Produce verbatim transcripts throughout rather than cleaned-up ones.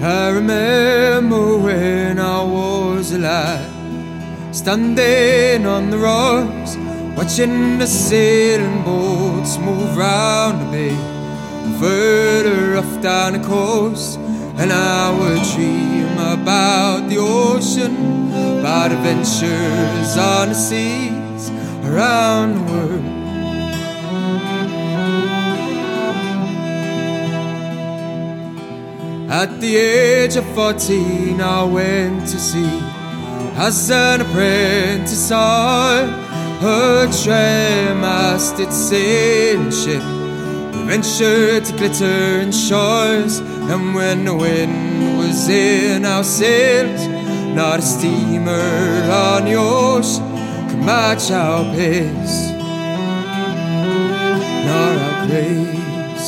I remember when I was a lad, standing on the rocks, watching the sailing boats move round the bay, further off down the coast. And I would dream about the ocean, about adventures on the seas around the world. At the age of fourteen I went to sea as an apprentice on a tray-masted sailing ship. We ventured to glittering shores, and when the wind was in our sails, not a steamer on the ocean could match our pace, nor our grace.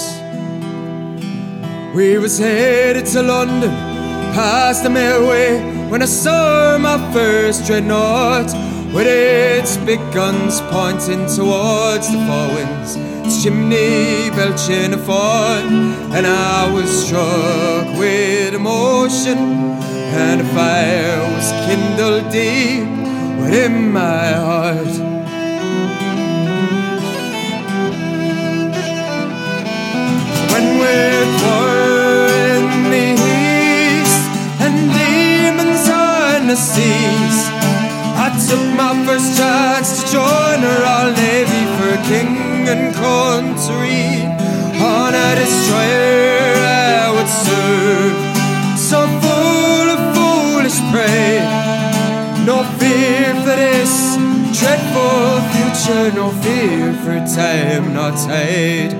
We was headed to London, past the Medway, when I saw my first dreadnought, with its big guns pointing towards the four winds, its chimney belching a fire. And I was struck with emotion, and a fire was kindled deep within my heart. When we're in the east and demons on the seas, I took my first chance to join a Royal Navy for king and country. On a destroyer I would serve, so full of foolish pride. No fear for this dreadful future, no fear for time nor tide.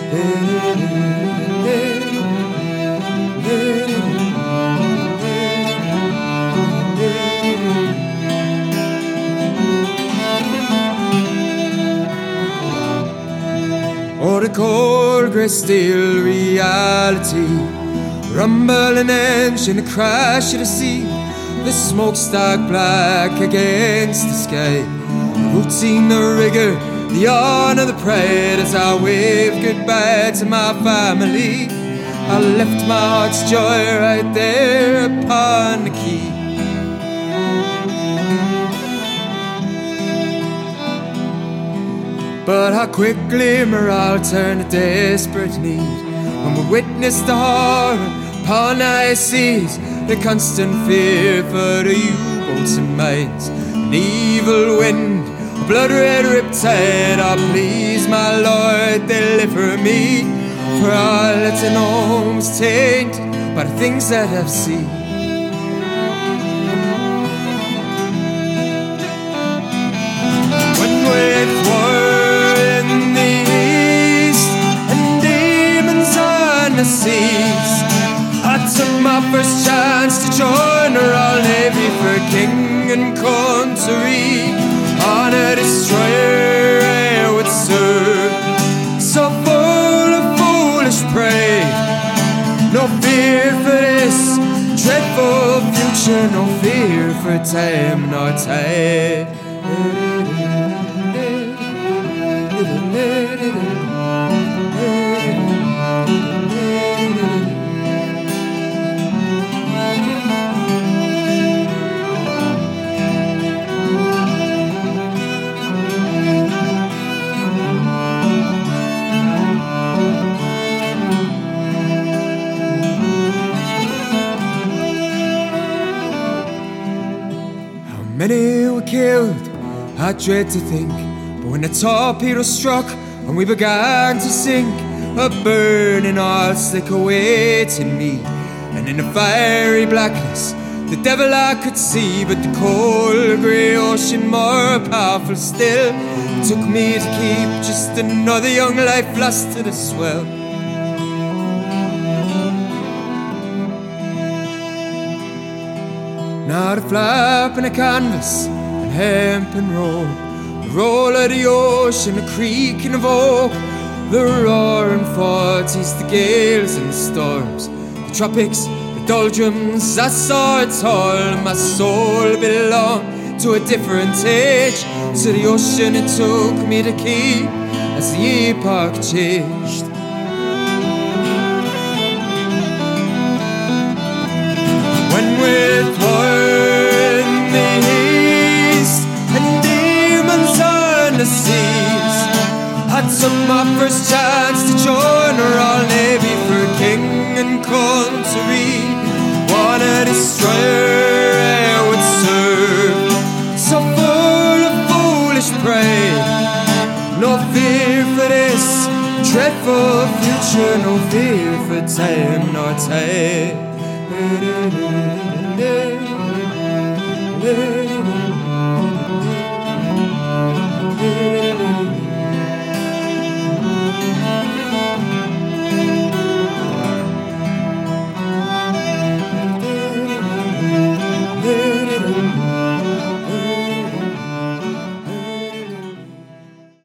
Oh, the cold grey steel reality, rumbling engine, the crash of the sea, the smokestack black against the sky, routine, the rigour, the honour, the pride. As I waved goodbye to my family, I left my heart's joy right there upon the quay. But how quickly morale turned to desperate need when we witnessed the horror upon our seas, the constant fear for the U-boats and mines, an evil wind, a blood-red riptide. Oh, please, my Lord, deliver me, for all that's in home is tainted by the things that I've seen. When we're the seas, I took my first chance to join a Royal Navy for king and country. On a destroyer I would serve, so full of foolish pride. No fear for this dreadful future, no fear for time nor tide. Many were killed, I dread to think, but when the torpedo struck and we began to sink, a burning heart slick awaiting me, and in the fiery blackness the devil I could see, but the cold grey ocean more powerful still took me to keep just another young life lost to the swell. Now the flap and the canvas and hempen roll, the roll of the ocean, the creaking of oak, the roaring forties, the gales and the storms, the tropics, the doldrums. I saw it all, my soul belonged to a different age. To the ocean it took me to keep as the epoch changed. took my first chance to join the Royal Navy for king and country. What a destroyer I would serve, so full of foolish pride. No fear for this dreadful future, no fear for time nor tide. Yeah.